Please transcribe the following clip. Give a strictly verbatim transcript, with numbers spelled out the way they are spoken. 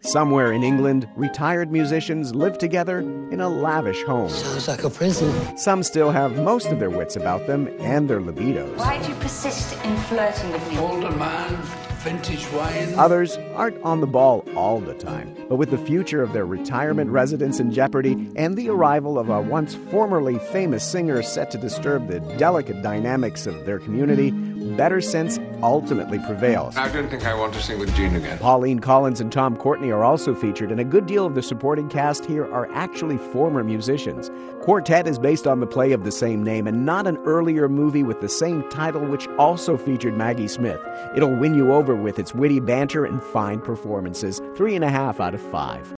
Somewhere in England, retired musicians live together in a lavish home. Sounds like a prison. Some still have most of their wits about them and their libidos. Why do you persist in flirting with me? Older man, vintage wine. Others aren't on the ball all the time. But with the future of their retirement residence in jeopardy and the arrival of a once formerly famous singer set to disturb the delicate dynamics of their community, better sense ultimately prevails. I don't think I want to sing with Gene again. Pauline Collins and Tom Courtenay are also featured, and a good deal of the supporting cast here are actually former musicians. Quartet is based on the play of the same name and not an earlier movie with the same title which also featured Maggie Smith. It'll win you over with its witty banter and fine performances. Three and a half out of five.